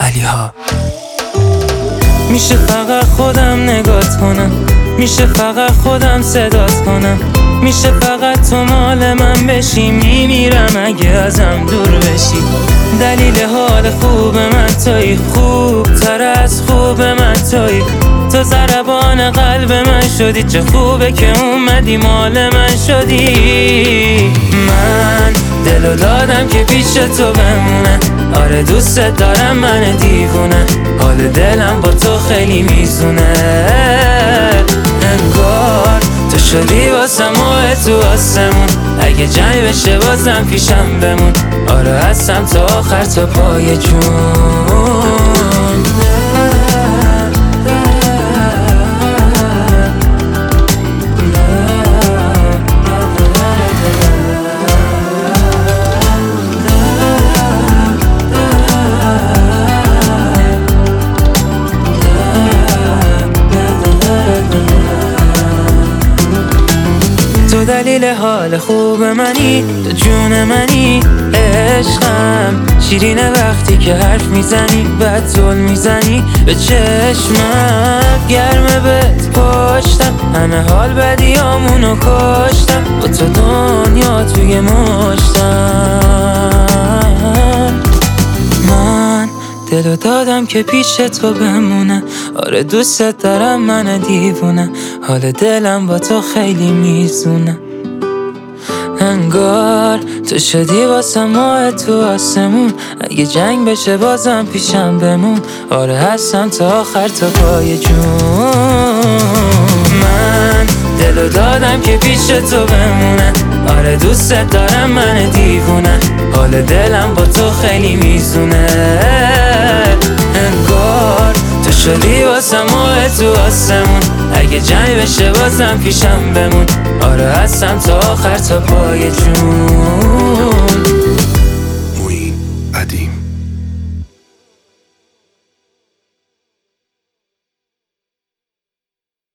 ولی ها. میشه فقط خودم نگات کنم، میشه فقط خودم صدات کنم، میشه فقط تو مال من بشی. میمیرم اگه ازم دور بشی. دلیل حال خوب من تویی، خوب تر از خوب من تویی. تو ضربان قلب من شدی، چه خوبه که اومدی مال من شدی. من دلو دادم که پیش تو بمونه، آره دوست دارم من دیوونه. حال دلم با تو خیلی میزونه، انگار تو شدی واسم ماه تو آسمون. اگه جنگ بشه بازم پیشم بمون، آره هستم تا آخر تا پای جون. تو دلیل حال خوب منی، تو جون منی، عشقم. شیرینه وقتی که حرف میزنی، بعد زل میزنی به چشمم. گرمه بهت پشتم، همه حال بدیامونو کشتم. با تو دنیا توی مشتم. من دلو دادم که پیش تو بمونه، آره دوست دارم من دیوونه. حال دلم با تو خیلی میزونه، انگار تو شدی واسم ماه تو آسمون. اگه جنگ بشه بازم پیشم بمون، آره هستم تا آخر تا پای جون. من دلو دادم که پیش تو بمونه، آره دوست دارم من دیوونه. حال دلم با تو خیلی میزونه، انگار تو شدی واسم ماه تو آسمون. اگه جنگ بشه بازم پیشم بمون، آره هستم تا آخر تا پای جون.